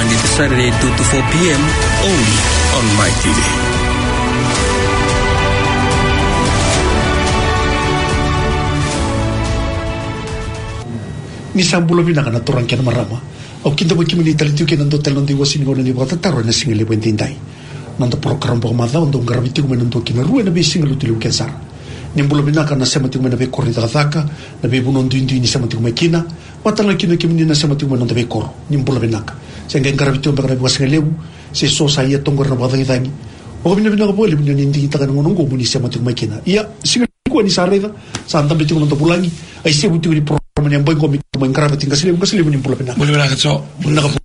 Monday to Saturday 2 to 4 p.m. only on My TV. Nisambula binaka na turang kaya marama. O kinta mo kimini talito kaya nando tel nando iwasin ko na liwata taro na singali wentintay. Nando program po kumata nando garabiti ko nando kinaruan na bisingalu tiliw kensar. Nimbula binaka na semati ko na be korita kataka na be bunon duindi ni semati ko makina. Watang kino kimini na semati ko nando be koro. Nimbula binaka. Sehingga garabiti ko bakal iwas ngalew. Si sosa iya tonggor na batang itangi. O kami na binaka po alim na hindi kita ka nungo muni semati ko makina. Iya singali ko ni sareda. Saan tambiti ko nando pulangi. Ay sebuti ko ni yang boy komik main kerabat tinggal selibu ni pula benar. Boleh benar so. Benar apa?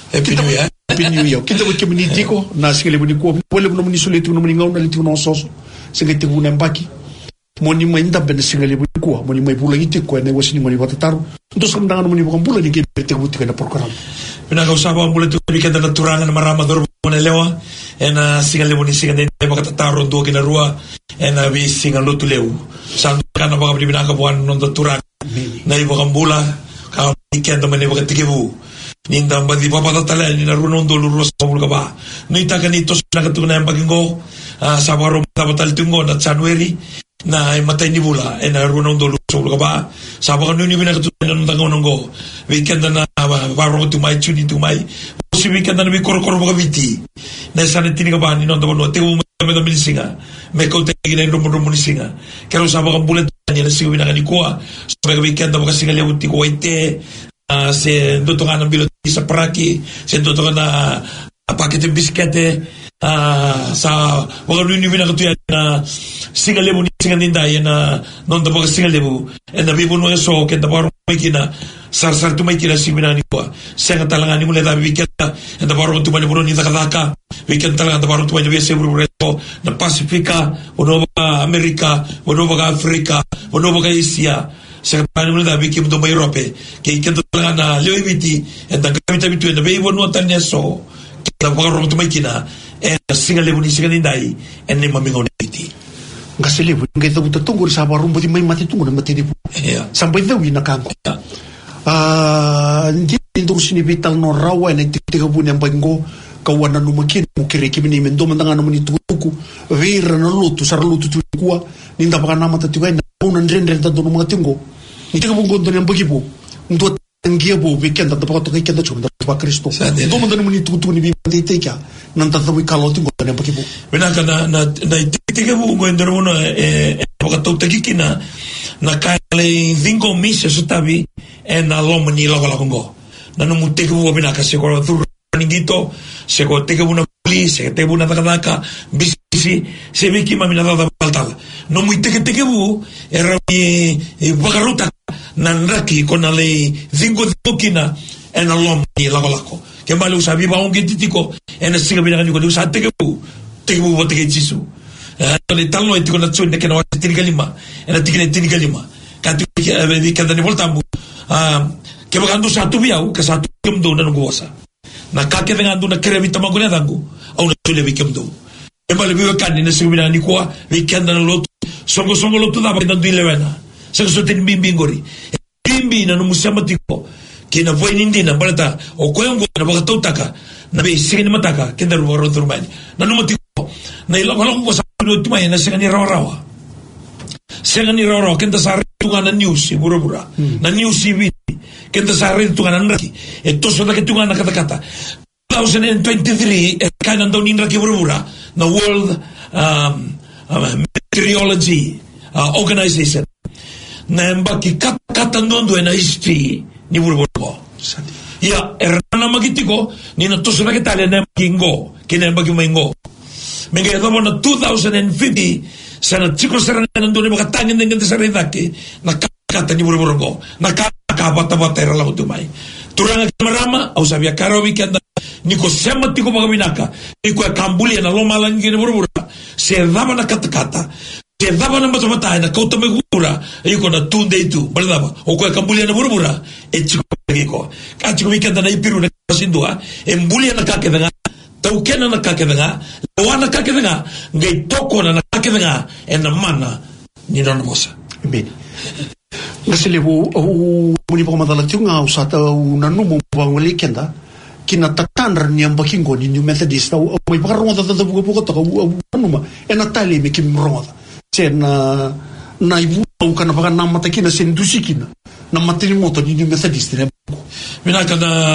Pinyu kita buat community ko na selibu ni ko boleh benar ni sulit benar ngau na litu na sos. Sengit tu na mbaki. Moni main tak benar selibu ni ko moni mai pula itu ko na wasin moni buat taru. Untuk sekarang moni bukan pula ni kita buat tiga program. Benar kau sahabat boleh tu bikin tanda turangan maramador boleh lewa. Ena selibu ni singkat ni bakat taru dua kena rua. Ena bi singal lu tu lewu. Sangat kan apa kau benar kau buat nonton turangan. Na iba kambula ka iken to mane bakati kebu ninda mbadi papa totale ni na runon dolu ros pamul ka ba ni ta kanito na katuna bagingo sa baro tabatal tungo na January na matay ni bula na runon dolu pamul ka ba sa baro ni bina katuna na tangongo weekend na baro to mai chuni to mai si weekend na mi kor ba biti na sanetini ka ba ni non no te mo milisinga me ko te gina rumo singa kero sa baro bulet ni na sigo binaka ni kuha so may weekend na kasi nga liwuti ko ite se doto ka ng biloti sa paraki se doto ka na pakete biskete sa wala nyo binaka tuya na singa liwo ni singa ninday na non da baka singa liwo na bibo nyo so kenta parang may kina sar tu may kina sigo binaka ni kuha siya nga talangan ni mula tabi weekend na parang tumali mo ni takataka weekend talaga na parang tumali biya na Pasifika, uno ba Amerika, uno ba Afrika, uno ba Asia. Sa kanila nila bikim do may Europe. Kay kento talaga na lewiti and nagamit bitu na bebo no tanyeso. Kita pagaro to may kina and singa lebu ni singa ninday and ni mamingaw na iti. Kasi lebu ngay to tunggu sa barum buti may mati tunggu na mati po. Sampai daw inakango. Hindi indong sinibital no rawa na tiga po niyang bagingo kawan na numakin mukiri kimi ni mendo mandanga naman ituku vera na lutu sar lutu tu kuwa ninda baka nama tatiwa na unan rendre tanto no mga tingo ni tiga bungo ndo nyambagi po ndo tangia po weekend at baka to kay kenda chum da pa Kristo ndo mandanga naman ituku ni bimante teka nan tatawi kalo tingo na nyambagi po benaka na tiga bungo ndo no baka to tagikina na kale dingo mise sutabi na lomani lago na no muteke po benaka se ko ningito se ko teke una puli se teke una takataka bisi se viki mamina dada baltal no muy teke bu era bagaruta nanraki con ale zingo kina en alom ni lako que malo sabi ba un gitiko en singa bina ni ko usa teke bu teke jisu le talno etiko na tsuende que no tinikalima en tinikalima katu vi kadani voltambu que bagando sa tu biau que sa tu kemdo na ngosa na kake dengan na krevi tamaguna dangu au na tule vikemdo e male biwe kanni na sigubina ni kwa weekend na lotu songo lotu da ba ndu levena se so ten bimbingori bimbi na no musamatiko kina voi nindina balata o koyongo na ba tautaka na be sigini mataka kenda ro turmani na no matiko na ilo ko sa no tumay na sigani rawa sigani rawa kenda sa tunga na news bura na news TV kenta sari tunganan raki eto so que tungan kata 2023 kind of donin raki burura na World Meteorology Organization na mbaki kata ndondo na history ni burura ya erana magitiko ni na to so que tale na kingo kina mbaki maingo menga ya na 2050 sana chiko serana ndondo makatangin dengan sari daki na kata ni burura na bata era lago tumai turanga marama au sabia karo weekend niko sema tiko bagabinaka niko kambulia na loma langi ni burubura se daba na kata se daba na mata na kauta megura iko na tunde itu berdaba o ko kambulia na burubura e chiko niko ka chiko weekend na ipiru na sindua embulia na kake danga taukena na kake danga wana kake danga ngai toko na kake danga en mana ni non mosa bene Kasi lewo muni pa madala tiyo nga usata unanu mo pa weekend kinatatandra ni ambakingo ni New Methodist au may pakarongoda buka to anuma enatali me kimrongoda na ibu kana baka namata kina sendusikina na matini moto ni New Methodist ne minaka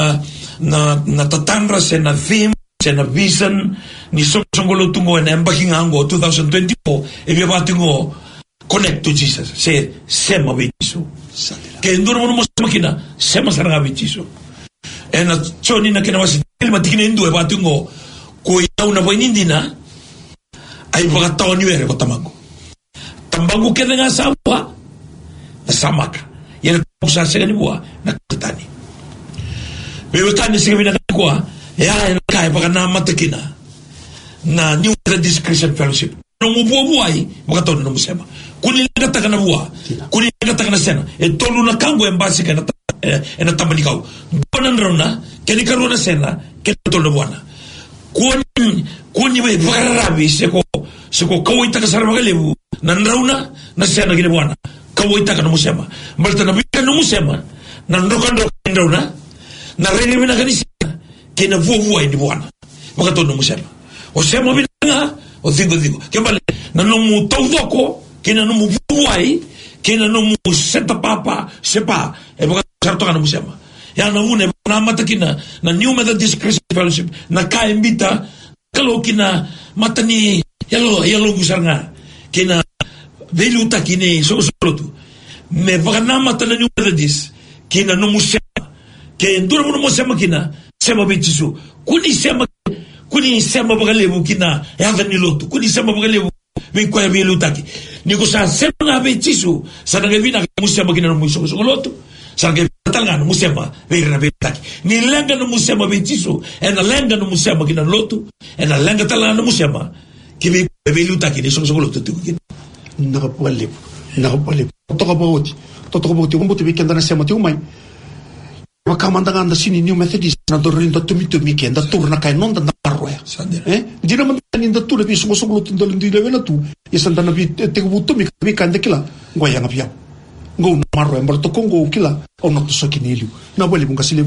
na tatandra sena theme sena vision ni songolo tungo na ambakinga ango 2024 e via batingo connect to Jesus sema bisu ke ndoro mo makina sema saranga bisu ena choni na kena wasi ilma tikine ndu e batungo ko ya una boinindina ai bogata oni were ko tambangu kena nga sawa na samaka yele kusa segani bua na kutani wewe tani segani na kwa ya kai bogana matakina na New Methodist Christian Fellowship no mubuwa ai bogata no musema kuni ngata kana bua kuni ngata kana sena e tolu na kango embasi kana ena tambanikau bonan rona keni karuna sena keni tolu buana kuni we varabi seko kawaita ka sarva galebu nan rauna na sena gine buana kawaita ka no musema balta na bika no musema nan rokando rauna na rene mina kanisa kena vuvu ai buana bogata no musema o sema bina o digo kembale na no mu tawdoko kena no mu vuvu ai kena no mu seta papa sepa e bogata sarto kana musema ya na une na matakina na New Methodist Christian Fellowship na ka invita kalau kina matani yalo gusarnga kina veluta kini so tu me bagana matana New Methodist kina no musema ke nduro no musema kina sema bichisu kuni sema bagalebu kina ya vani lotu kuni sema bagalebu vinko ya velutaki niko sa sema bichisu sana gevina musema kina no muso lotu sange talanga musema vera betaki ni lenga no musema betiso ena lenga no musema kina lotu ena lenga talanga no musema kibe beluta kini so lotu tuki na pole toka boti umbuti weekend na sema ti umai wakamanda anda sini New Methodist na dorinda tumito weekend turna kai nonda na roya dina man ni da tu lebi so lotu ndol ndile vela tu yesanda na bi te buto mi kanda kila ngoya ngapia ngo marro en balto kongo kila ono to sokinelu na boli bunga sile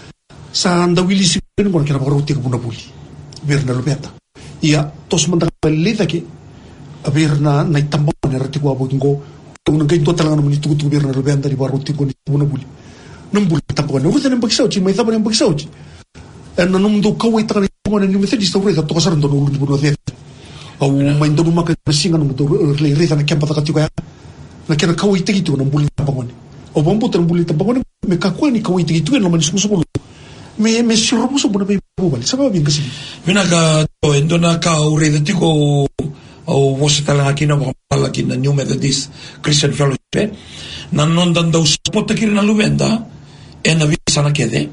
sa anda wili sipen ngor kera baruti ko buli berna lobeta ia tos manda pelita ke aberna na itambo ne rati ko abongo un ngai to talanga muni tu berna lobenta di baruti ko ni buli nambul tambo no ruta nambak sauci mai taba nambak sauci en nanum do kawai tagani ko ne mi sedi sto reta to kasar ndo no buno de au mai ndo maka singa no do le reta na kempa takati ko na kena kau itu na mbuli tambangone o bombo tan mbuli tambangone me kakwani kau itu na mani sumu me sirobu so bona be bobal sababu bien kasi vinaka to endona ka uredetiko o wasitala akina bala kina New Methodist Christian Fellowship na non danda uspotta kirina luvenda na visa na kede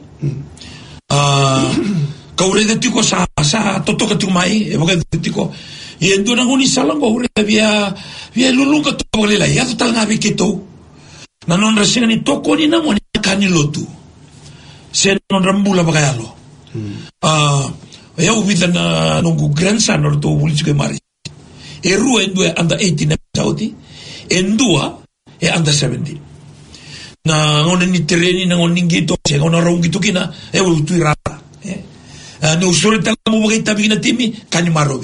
ka uredetiko sa totoka tumai e bogadetiko y en dona ngoni salango ure via lulunga to bolela ya total ngabe kito na non resina ni toko ni na moni kani lotu se non rambula bagayalo ya ubita na nungu grandson or to bulitike mari e rua en due anda 18 saudi en dua e anda 17 na ngone ni terreni na ngoni ngito se ngona raungi tukina e utu rata no sore tala mo bagita bigina timi kani marobi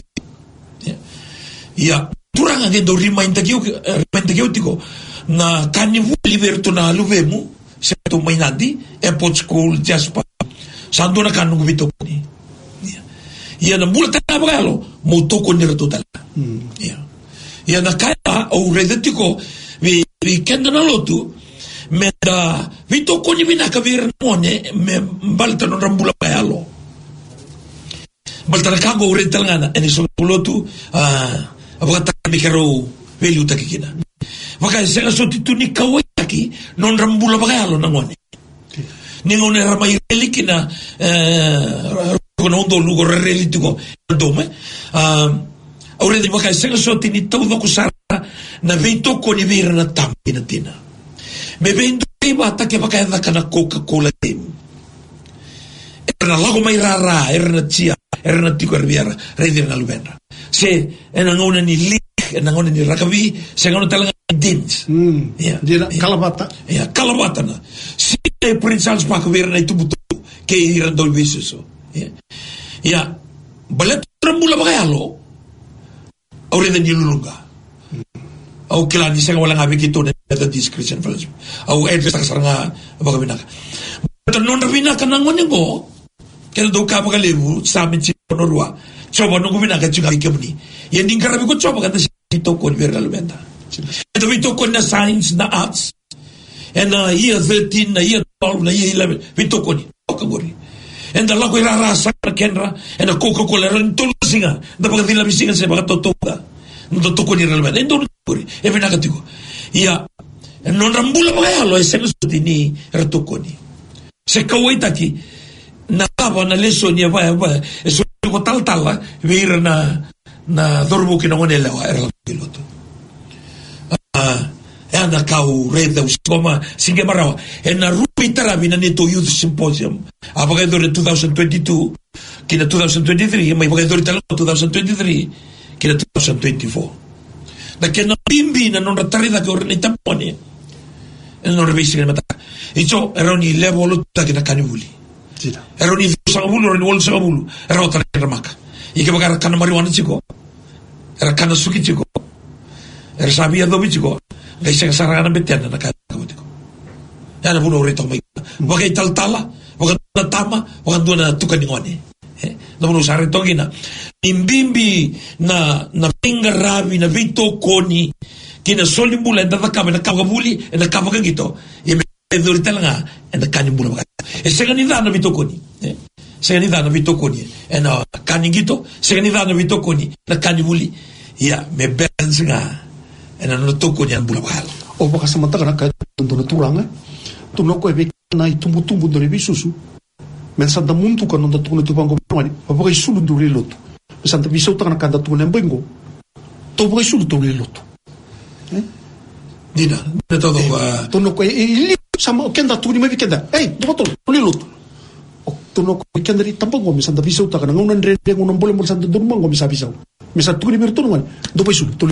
ya turanga ke do remind tiko na kani liberto na luvemu se to mainadi e pot school jaspa sandona kanu vito ni ya na multa bagalo mo toko ni total ya na kaya o redetiko vi kenda na lotu me da vito ko ni binaka vir mone me balta no rambula bagalo balta kango urentalngana eni so lotu avata mikero veluta kikina vaka sega sotituni kawaki non rambula bagalo nangone ningone ramai relikina kono ondo lugo relitiko dome ora di vaka sega sotini todo kusara na veito ko ni vera na tampina tina me vendo bata ke vaka da kana Coca-Cola team era lago mai rara era tia era tiko riviera reder na lubena se enangona ni lik enangona ni rakabi se ngona talanga dins dia kalabata kalabata na si prince Charles Park ver na itubutu ke irando bisu ya balet trambula bagalo ore na nilulunga au kilani senga wala ngabi kito na discretion fellowship au address kasaranga bagabinaka non rabinaka nangonengo kaya do ka bagalebu sa amin si Norwa coba nunggu binaka juga ikemni yang dingkarabi ko coba kata ito kon viral benta ito kon na science na arts and year 13 na year 12 na year 11 ito kon okagori and la ko rasa kenra and Coca-Cola ran tulsinga da pagdila bisinga sa bagatotoga ndo to kon viral benta ndo kori e binaka tiko ya non rambula bagalo eseno sutini ratokoni se kawaitaki na tava na lesson ya va eso ko tal vir na dorbu ki no nela era piloto ana kau reda uskoma singe marawa na rupi tarabina neto youth symposium apaga do 2022 kina 2023 mai paga do 2023 kina 2024 da kena bimbi na non ratarida ko ni tampone non revisi mata icho era ni level ta kina kanibuli era ni sangabulu era ni wol sangabulu era otra maka ike bagara kana marijuana chiko era kana suki chiko era sabia dobi chiko gaisa sarana betiana na kana chiko yana buno reto mai bagai tala bagai tama bagai dona tukaningone no buno sare togina imbimbi na pingarabi na vito koni kina solimbula nda kama na kabuli na kama gito dorita nga na kanibula seganida na vitokoni seganida na vitokoni na kaningito seganida na vitokoni na kanibuli ya me balance nga na no tokoni an bula bala o baka samantara ka ndo turanga tu no ko ebe na itumbutumbu ndo bisusu mensa da muntu ka ndo tu no tubango mani baka isulu ndo loto santa bisota na kanda tu na mbengo to baka isulu ndo loto dina de todo tu no ko sama kenda tu ni mai kenda doktor boleh lot tu no kenda ri tampo ngomi santa bisau ta kana ngonan rende ngonan boleh mo santa durma ngomi sa bisau misa tu ni bertu ngoan do paisu tu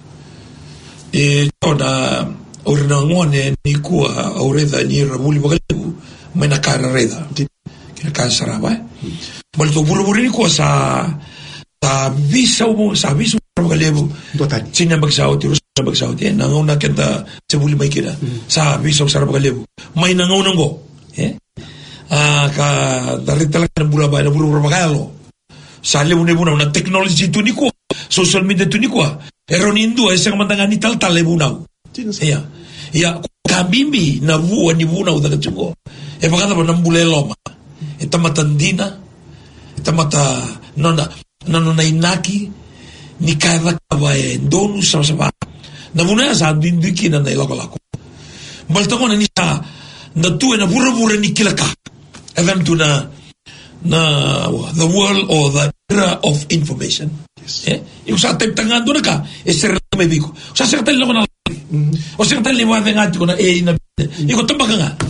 toda orna ngone ni kua aureda ni ramuli bagalebu mena cara reda kina kansara ba bol to buru ni kua sa bisau bagalebu dotan sina bagsau ti bagsau ti nangona kenda sebuli mai kira sa bisau sara bagalebu mai nangona ngo ka dari talaga bula ba na bulu bagalo sa lebu ne buna na technology tu ni ko social media tu ni ko ero nindu esa mandangani tal lebu nau ya kabimbi na vua ni buna uda katugo e bagada ba nambule loma etamatandina etamata nona inaki ni kaida kabae donu sama na muna sa dindiki na lako baltongo na ni sa na tu na bura ni kilaka event to na the world or the era of information usa tangando na ka ese me biko usa sa tel na o sa tel ni wa venga ko na na iko tambaga nga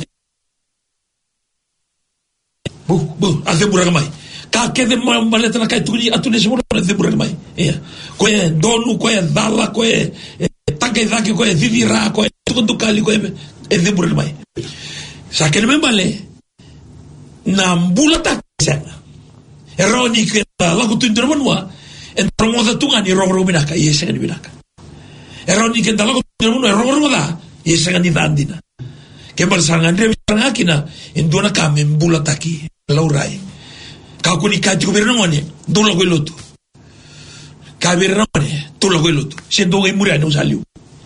bu ase bura mai ka ke de maleta na kai tuni atune se bura de bura mai ko donu ko dala ko take dake ko vivira ko tundo kali ko de bura mai sa ke me male na mbulata sana eroni ke la kutundur manwa en promoda tunga ni rogro binaka yesa ni binaka eroni ke dala kutundur manwa rogro da yesa ni dandina ke balsanga ndre ngakina indona kame mbulata ki laurai ka kuni ka governo ngone dolo gweloto ka governo ngone dolo gweloto sendo ngai muri ano saliu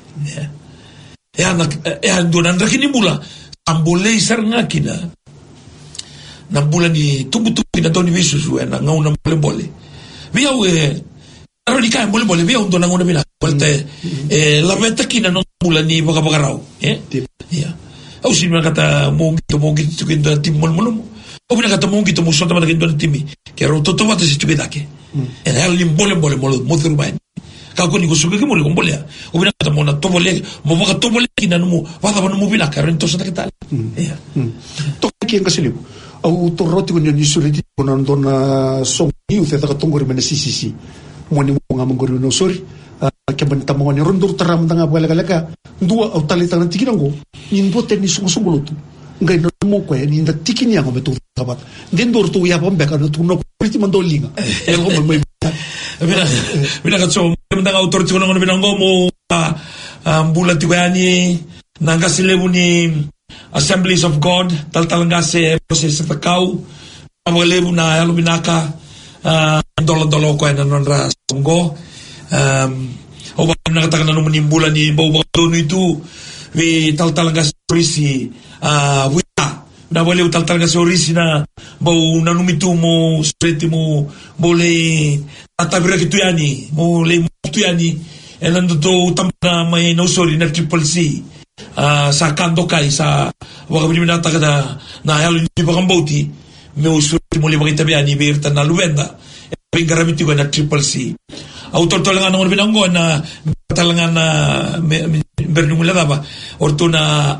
andona ndakini mbula ambole saranga kina na mbula ni tubutu na doni visu na ngauna mbole via aroni ka mbole via undona ngona bila volte la veta kina no mbula ni boga rau au sini kata mongi tukindo timol molomo o bina kata mongi to musota mata kindo timi ke ro toto vata si tukidake hal ni mbole modru bain ka ko ni ko suke mo mbole o bina kata mona to bole mo boga to bole kina no vada no bila ka ro to sa tal to ki ngasilibu au to roti ko ni suriti ko non dona so ni te ta tongori mena sisi mo ni mo ngamongori no sorry ke ban tamoni rondur taram tanga bala galaka dua au talita nanti kinango ni bote ni sungu tu ngai no mo ko ni nda tikini ang betu kabat den dor tu ya bombe ka no tu no pretty mandolinga el go mai bina ka so mendang autor tu no bina mo bulan tigani nanga silebu ni Assemblies of God talangase proses takau awalebu na alu binaka dolo ko na nonra sunggo o ba nakatakan na manimbulan ni bawa itu we talangase prisi wita na wale talangase orisi na bau nanumitu mo spreti mo boleh atabira kitu yani mo le tu yani elando to tamna may no sorry na triple C sa kando kai sa wakabili na takada na halo ni bakamboti me usuri mo le bakita biani berta na luenda pingaramiti ko na triple C autor talangan ng binanggo na talangan na bernumula ba orto na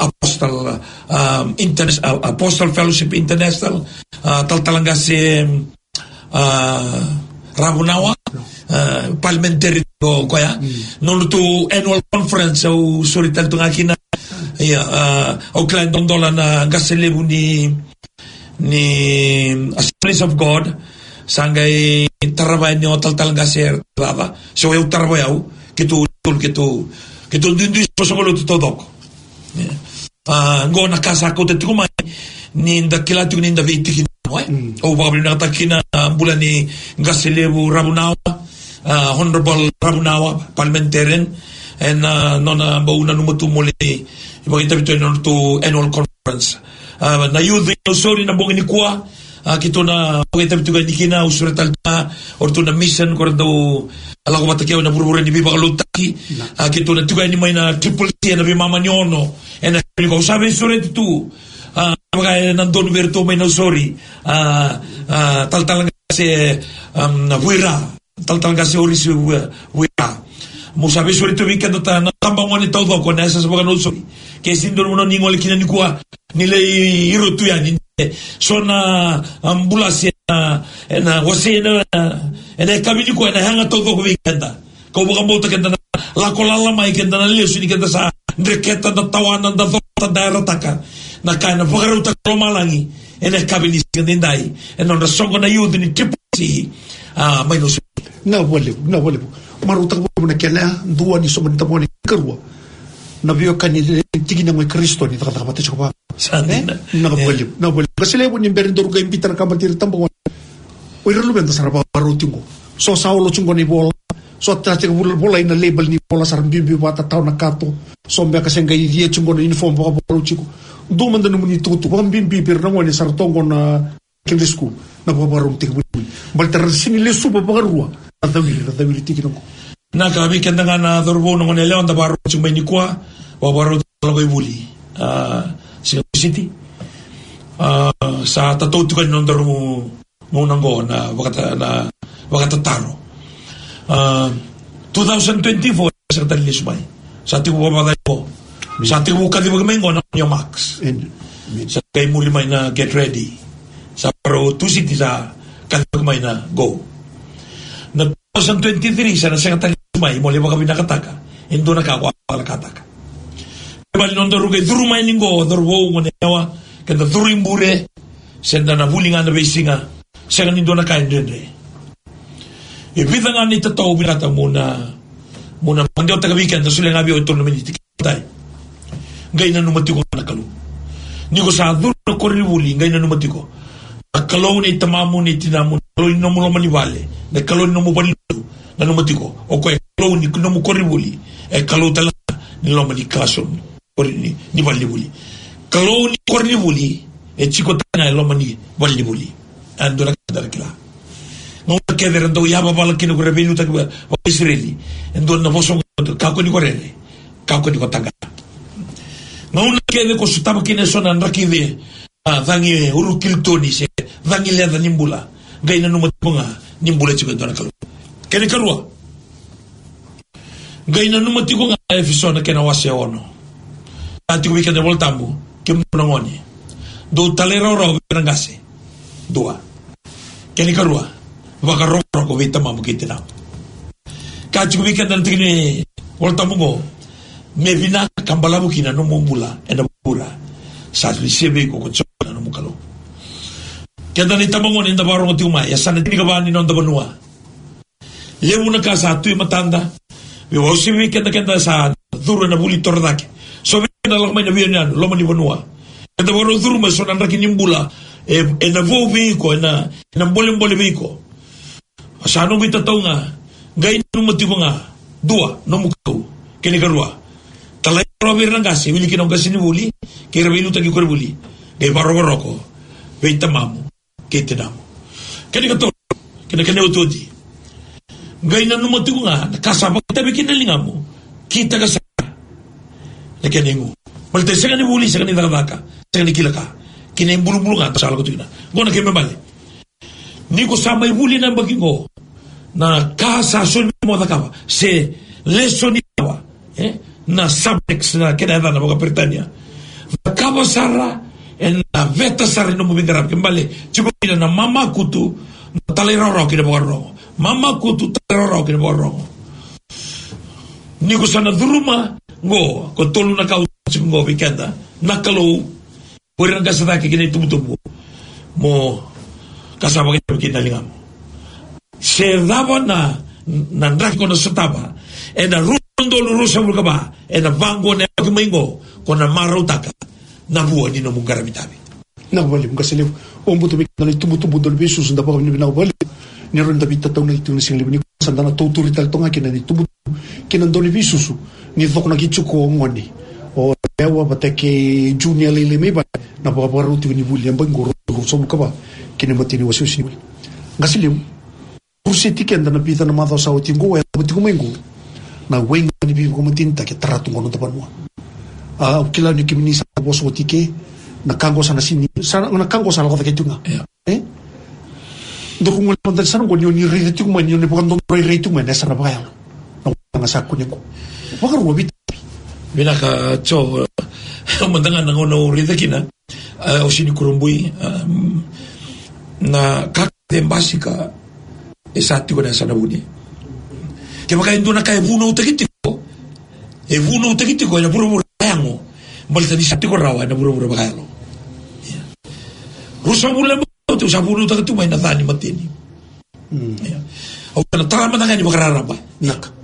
Apostle Fellowship International talanga si Rabunawa parliamentary ko kaya nung to annual conference so surital to akin na Oakland dondola na gaselebu ni Assemblies of God sangay tarabay ni otal talaga sir baba so yung tarabayaw kitu dindi so ko to dok ngo nakasako te kumay ni ndakilatu ni ndaviti o ba na takina bulan ni gaselebu Rabunawa Honorable Rabunawa parliamentarian and nona bauna numutu muli ibagita bito to annual conference na youth sorry na bongini kuwa kito na bagita bito ganikina usuratal na orto na mission kordo ala ko matakiyaw na burbura ni biba kalutaki kito na tugay ni may na triple C na bimama nyono and ko sabi surat itu bagay nandun berto may no sorry taltalang kasi wira taltalang kasi oris wira mo sabi surat itu weekend ta tambang ni todo ko na sa bagay no sorry kasi ndon mo no ningol kinanikuha nila irutu yan so na ambulance na wasi na kami ni ko na hanga todo ko weekend ko baka mo ta kenda la kolala mai kenda na leso ni kenda sa ndreketa da tawanan da dota da rataka na kana pagaruta romalangi kami ni kenda non rasongo na yud ni tipsi mai no na wale maruta ko na kena duwa ni so man tamo ni karwa na biyo kanil tigi na may Kristo ni takapatid ko pa sana na wale kasi lewo ni berendor ga impitar ka matir tambong oy relo benta sarapa marutingo so saulo chungo ni bola so tati bola ina label ni bola sarang bibi bata tao na kato so mbya kasi nga iye chungo na uniform baka bola chiko do man danu muni tutu baka bimbi bir na wani sartongo na kilisku na babarong tigbuli baltar sinile suba baka ruwa nadawili tigi nako na kami kenda nga na dorbo nung neleon da baro chumay ni kwa wabaro talagoy buli Singapore City sa tatutukan nung dorbo nung nanggo na wakatataro 2024 sa katali sumay sa ating bumabaday po sa ating bukadi magamengo na yung max sa kay muli may na get ready sa paro 2 city sa kalagmay na go na 2023 sa nasang may mo lima kami nakataka indo nakakwa nakataka bali non doru kay duru may ningo doru wo ngonewa kada duru imbure senda na bulinga na besinga sa indo nakain dendre ibidanga ni tataw binata muna mandio taga weekend sule ngabi o tournament tay ngay na numati ko nakalu ni ko sa duru na koribuli ngay na numati ko akalaw ni tamamu ni tinamu loy no mo manivale na kalaw no mo bali na numati ko o ko kalaw ni no mo koribuli kalaw tala ni lo mani kason ni valibuli kalaw ni koribuli chiko tanga lo mani valibuli ando na kadakila no kedere ndo yaba bala kino ko rebelu ta o israeli ndo na boso kako ni korere kako ni ko tanga no kede ko sutaba kine sona ndakide dangi urukiltoni se dangi le da nimbula gaina no matunga nimbula chiko ndo na kalu kene karua gaina no matunga efisona kena wase ono ati ko weekend voltambu ke mona ngoni do talera ro berangase doa kene karua baka roko vita mamu kitina kachi ko weekend nan tigni voltambu go me vina kambala bukina no mumbula ena pura sa lisibe ko tsona no mukalo kenda ni tamangon inda barong tiuma ya sana tinigabani non da banua lewu na ka sa tu matanda we wasibi kenda sa duro na buli tordake so na lang may nabiyan lo mani banua kenda baro duro ma so nanda kinimbula na vovi ko na bolem biko sa no bitatonga gai no motivo nga dua no mukau kini karua talai robir nang kasi wili kinong kasi ni buli kira wilu tagi ko buli gai baroko veita mamu kete namo kini kato kini utodi gai na no motivo nga kasama kita bikin na lingamu kita kasa na kiningu malte sa ni buli sa ni dalaka sa ni kilaka kini bulu-bulu nga pasal ko tina gona kay mabali ni ko sama ibuli na bagingo na kasa sun mo da kaba se lesson iwa na subtext na kinada na mga Britanya na kaba sara en na veta sara no mo bingarap kembali chuko na mama kutu na taliraro kina borro mama kutu taliraro kina borro ni ko sana duruma go ko tolu na kau ngo bikenda nakalo pura nga sa taki kina tumutubo mo kasama kita lingam se daba na nandrak ko na sataba e na rundo lurusa mo ka ba e na bango na kumingo ko na marutaka na buwan ni no mong garamitabi nakabali mo kasi ombuto na tumutubo dol besos na pa kami nakabali ni ron dapat tataw na ito na singlib ni sanda na tuturital to nga kina ni tumutubo kinandoli besos ni dok na kitsuko ngoni o ewa batake junior lele me ba na babaru ti ni bulian bang goro so ka ba kini matini wasu si ngasilim kursiti kenda na pita na mata sa utingo e mutingo mengo na wenga ni bi ko matinta ke trato ngono tapan mo kila ni kimini sa boss otike na kango sana sini sana na kango sana ko ke tunga ndo ko ngol pandal sana ko ni rite tu man ni bukan ndo rite tu man sa na ba na nga sa ko ni ko wakar wo bit bila ka cho mandangan ng ono rida kina o sini kurumbui na kakden basika esati ko na sa nabuni kaya maka ito na kaya vuno utakitiko vuno utakitiko na puro-puro kayango balita di sati ko rawa na puro-puro bakayalo rusa mula mo ito sa vuno utakitiko may nathani matini o na tarama na nga ni makararaba nak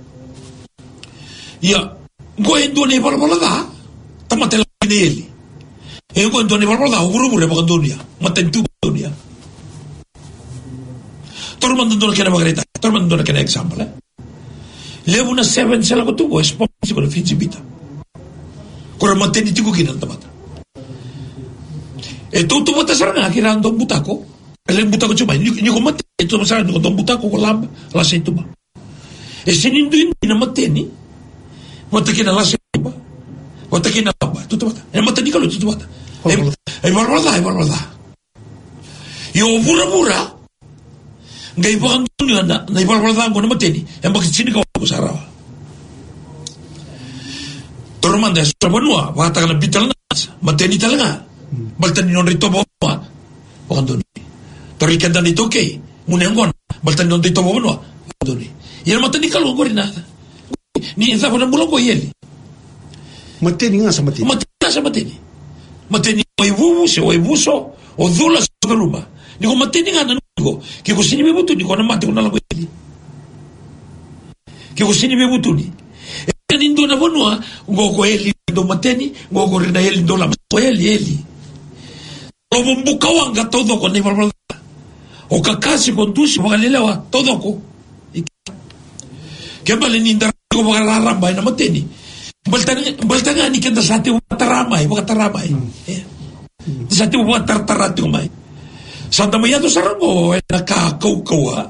Goen doon ay balbalada, tamatela kineli. Goen doon ay balbalada, ugurubure baka dunia, matentu dunia. Torman doon kena magreta, torman doon kena example. Levo na 7 sila ko tubo, esponsi ko na finsibita. Kura mateniti ko kinan tamata. Tuto mata sarang akiran doon butako, alam butako cuma, hindi ko mati, ito masarang doon butako ko lab, lasa ito ba. Sininduin na mateni, mata kina lasa ba? Mata kina ba? Tutu bata. Mata di kalau tutu bata. Barbalda. Yo bura. Ngai bukan dunia na barbalda ko na mateni. Yang bakit sini ko sarawa. Torman da sa banua, bata kana bital na. Mateni talaga. Baltan ni non rito ba? Bukan dunia. Torikan dan itu okay. Munengon. Baltan non rito ba banua? Bukan dunia. Yan mata di kalau ko rin na. Ni isa ko na bulong ko yeli. Mateni nga sa mateni. Mateni o ibuso o dula sa garuma. Ni ko mateni nga nanugo. Kaya ko sini bebuto ni ko na mati ko na lang ko yeli. Kaya ko sini bebuto ni. E kanindo na banua, ngo ko yeli do mateni, ngo ko rin na yeli do lam. Ko yeli. O bumbukaw ang gatodo ko ni barbalda. O kakasi ko dusi mga lilawa, todo ko. Kaya bali nindar ko makararambay na mateni. Balta nga ni kenda sa ating mataramay. Sa ating matartarati kumay. Sa damayado sa rango, nakakaw-kaw ha.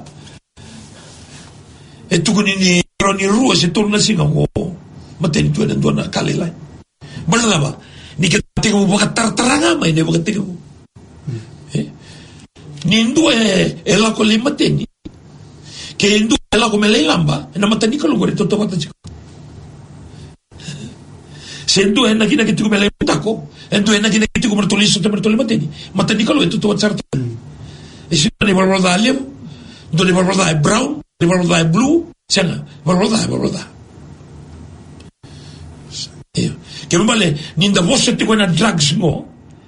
Ito ko ni Ruas, ito na singaw ko. Mateni tuwa na doon na kalilay. Balta na ba? Ni kenda ating makatartarangamay, ni makating mo. Nindo ela ko li mateni. Kaya hindi ala ko melay lamba, na matani ka lugar ito tawatan siya. Sendo na ginagiti ko melay tako, endo na ginagiti ko martulis sa martulis matani ka lugar ito tawatan siya. Isi na ni barbalda alim, do ni barbalda brown, ni barbalda blue, siya nga, barbalda. Kaya mabali, ninda bosa ti ko na drugs mo,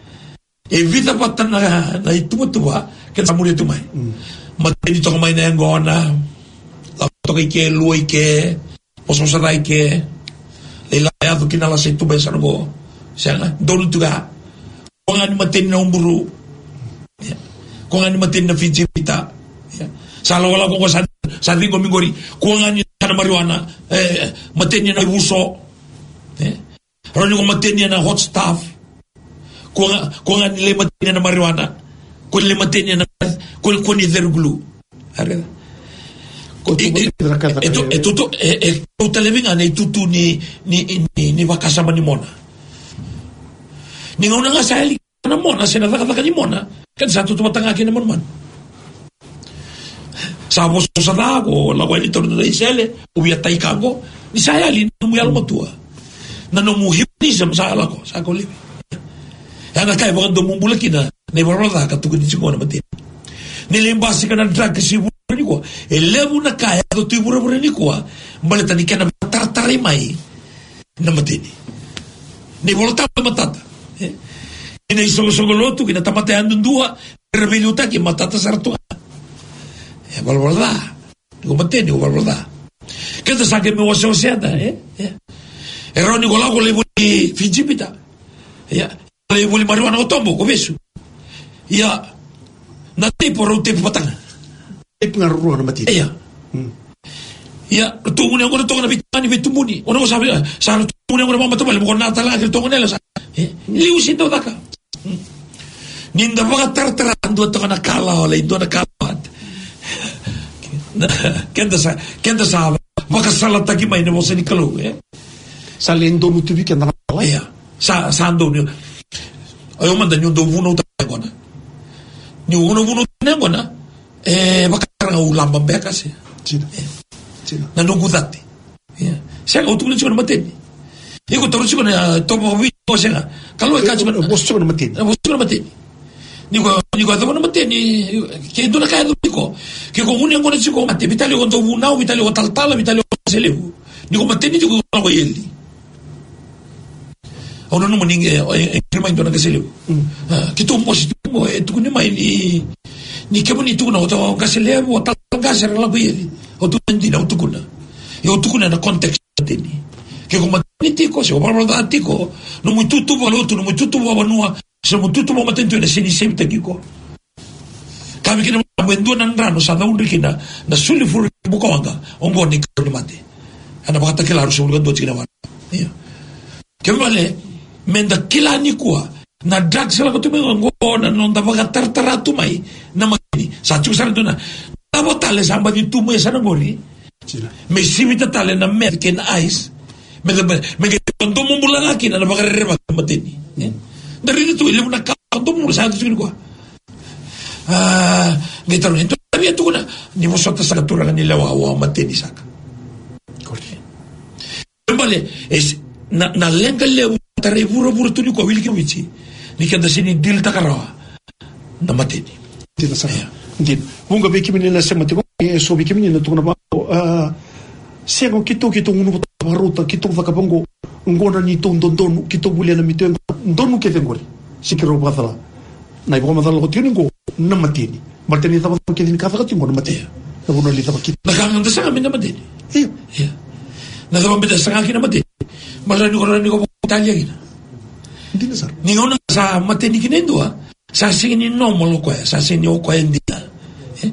evita pata na itumatua ken sa muri tumai mateni to mai na ngona la to ke lui ke poso sa dai ke le la ya to kinala se tu besa no sanga donu tuga ko ngani mateni na umburu ko ngani mateni na fijipita sa wala ko sa ringo mingori ko ngani na marijuana mateni na uso roni ko mateni na hot stuff ko ngani le mateni na marijuana ko le mateni na ko ni verglu arena e televinga ne tutu ni vakasama ni mona ni ngona nga sali na mona sena ka ni mona kan sa tutu matanga ki na mon sa vos sa dago la wali torno de isele ubia taikango ni saya ali no mu alma tua na no mu hypnotism sa ala ko sa ko li ana kai bo do mumbula kina ne borada ka tu ni ngona mate ni lembasi kana drag si ni ko elevu na kaya do tu bura ni ko baleta ni kana tartari mai na mate ni volta matata ni so lotu kina tamate andu dua reveluta ki matata sartu valverde dico mateni valverde che te sa che mi voce osiata eroni con l'ago le voli fijipita le voli marijuana o tombo ko vesu na tipo rote patanga pengaruh na mati tu ngone ngone to na vitani vetumuni ono sabe sa tu ngone ngone mama to bale ko na tala ke to ngone la liu sinto daka ninda vaga tartarando to na kala ole do na kala kenda sa makasala taki mai ne você ni kalu salendo no tubi que andava lá sa ando ni ayo manda ni ndo vuno ta gona ni vuno ta gona bakara ulamba beka se Cina na no gudati se ga utu ni chona mateni iko toru chona to bo vi ko se ga kalu e kachi vos chona mateni ni ko ado na mateni ke do na ka do ko ke ko ngone ngone chiko mate vitali ko to vunao vitali ko taltala vitali ko selevu ni ko mateni ko ko yeli ono no moninge e prima indona ke selevu ke to mo mo e tu ni mai ni ke boni tu na to ka selevu tal ka sera la yeli o tu ndina o tu kuna na context mateni ke ko mateni ti ko se o parlo da ti ko no mu tutu valotu no mu tutu vanua se mo tutu mo matento ne sini sempre kiko kami kina mwendu na ndrano sa daun rikina na suli furu bukawanga ongo ni kero mate ana bakata kila harusi ulga do china wana kemale menda kila ni kuwa na drugs la kutume ngo na nonda bakata taratu mai na makini sa chusar dona tabotale samba di tumu esa ngori me simita tale na American ice me ndo mumbulanga kina na bakare reba mateni dari itu ilmu nak kau mulu satu sekali gua gitu loh itu tapi itu kuna ni vosotros saca turangan ni lawa mateni saka kembali na lenga le tare buru tu ni ko wilki wici ni kada sini dil takarawa na mateni tidak saya din bunga beki menina sema tiko so beki menina tu na ba sego kito ngunu baruta kito vakabango ngona ni ton kito buliana mito ndonu ke vengori sikiro batala na ibo madala ko tiningo na matini martini taba ke din kafa tingo na matini na bono li taba kit na kang ndasa kami na matini na taba bida sa kami na matini malani ko Italia gina hindi na sar ni ngona sa matini kinendo sa singin no mo ko sa singin ko endita